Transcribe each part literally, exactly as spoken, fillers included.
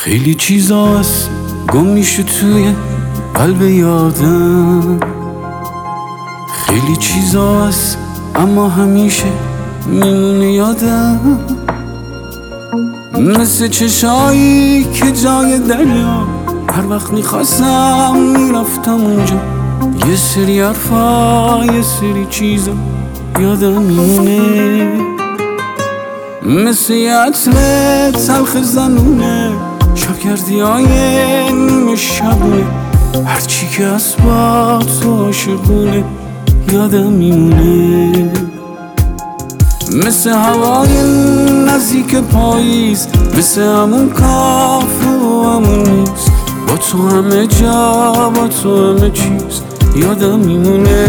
خیلی چیزاست گم میشه توی قلب یادم، خیلی چیزاست اما همیشه میمونه یادم، مثل چشایی که جای دریا هر وقت میخواستم میرفتم اونجا، یه سری حرفا یه سری چیزا یادم میمونه، مثل یه عطر تلخ زنونه شب کردی های نیمه شبونه، هرچی که از با تو عاشقونه یادم میمونه، مثل هوای نزدیک پاییز، مثل همون کافه و همون میز، با تو همه جا با تو همه چیز یادم میمونه،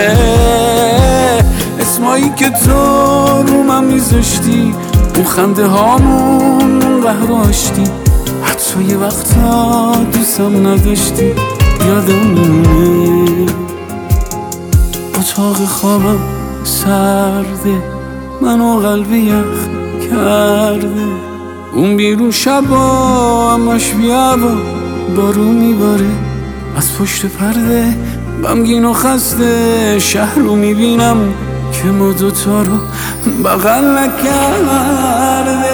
اسمایی که تو رو من میذاشتی، اون خنده هامون اون قهر و آشتی، حتی یه وقتا دوستم نداشتی یادم میمونه، اتاق خوابم سرده منو قلب یخ کرده، اون بیرون شبا همش بیابا بارون میباره، از پشت پرده غمگین و خسته شهر رو میبینم که ما دوتا رو بغل نکرده.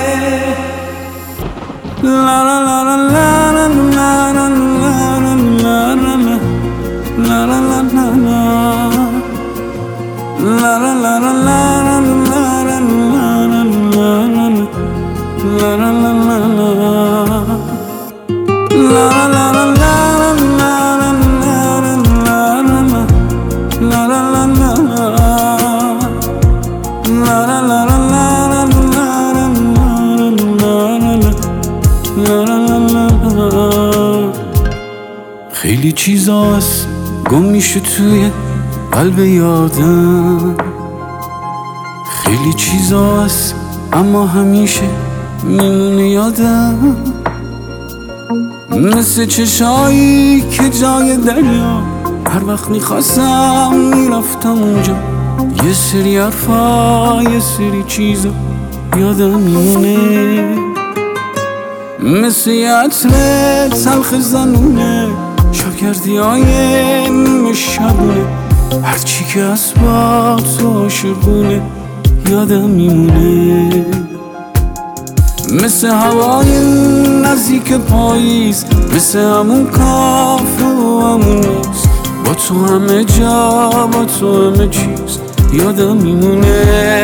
لا لا لا لا لا لا لا لا لا لا خیلی چیزاست گم میشه توی قلب یادم، خیلی چیزاست اما همیشه میمونه یادم، مثل چشایی که جای دریا هر وقت میخواستم میرفتم اونجا، یه سری حرفا یه سری چیزا یادم میمونه، مثل یه عطر تلخ زنونه شب کردی های نیمه شبونه، هرچی که از با تو عاشقونه یادم میمونه، مثل هوای نزدیک پاییز، مثل همون کافه و همون میز، با تو همه جا با تو همه چیز یادم میمونه،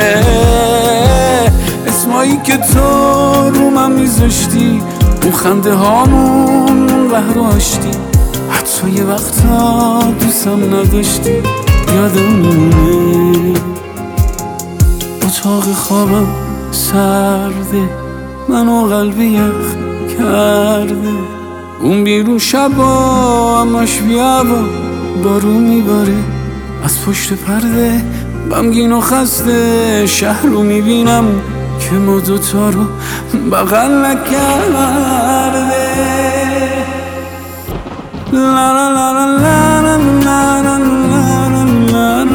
اسمایی که تو رو من میذاشتی، اون خنده هامون اون قهر و آشتی، حتی یه وقتا دوستم نداشتی یادم میمونه، اتاق خوابم سرده منو قلب یخ کرده، اون بیرون شبا همش بیابا بارون میباره، از پشت پرده غمگین و خسته شهر رو میبینم که ما دوتا رو بغل نکرده. لا لا لا لا لا لا لا لا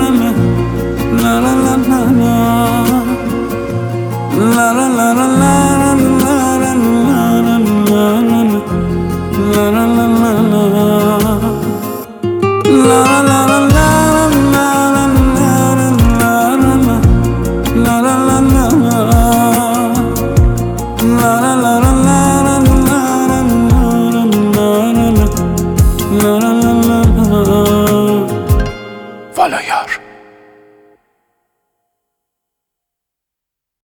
والا یار